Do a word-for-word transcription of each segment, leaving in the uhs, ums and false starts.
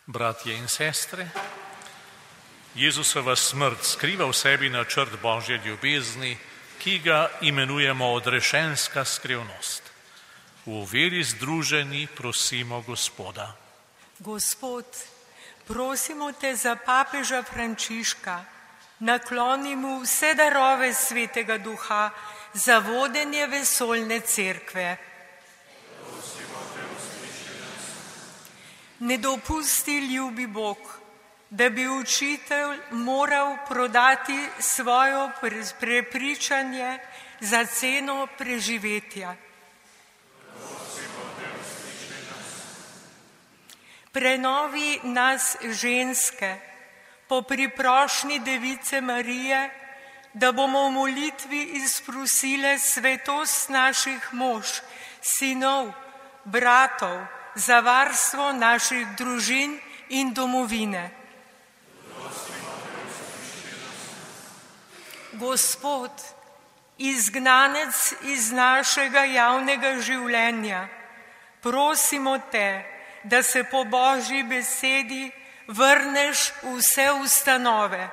Bratje in sestre, Jezusova smrt skriva v sebi načrt Božje ljubezni, ki ga imenujemo odrešenska skrivnost. V veri združeni prosimo Gospoda. Gospod, prosimo te za papeža Frančiška, nakloni mu vse darove Svetega Duha za vodenje vesoljne cerkve. Ne dopusti, ljubi Bog, da bi učitelj moral prodati svoje prepričanje za ceno preživetja. Prenovi nas ženske po priprošnji Device Marije, da bomo v molitvi izprosile svetost naših mož, sinov, bratov, za varstvo naših družin in domovine. Gospod, izgnanec iz našega javnega življenja, prosimo te, da se po Božji besedi vrneš v vse ustanove.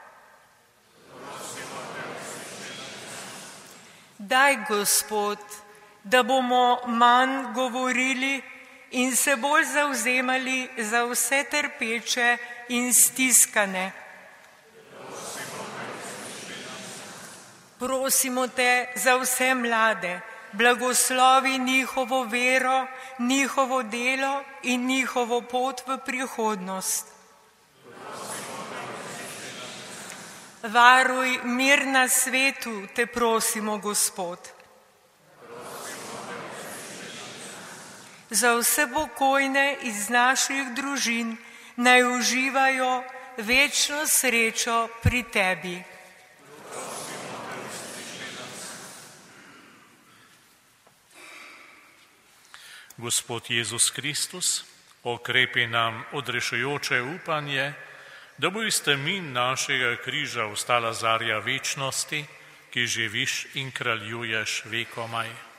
Daj, Gospod, da bomo manj govorili in se bolj zavzemali za vse trpeče in stiskane. Prosimo te za vse mlade, blagoslovi njihovo vero, njihovo delo in njihovo pot v prihodnost. Varuj mir na svetu, te prosimo, Gospod. Za vse pokojne iz naših družin naj uživajo večno srečo pri tebi. Gospod Jezus Kristus, okrepi nam odrešujoče upanje, da bo iz temin našega križa vstala zarja večnosti, ki živiš in kraljuješ vekomaj.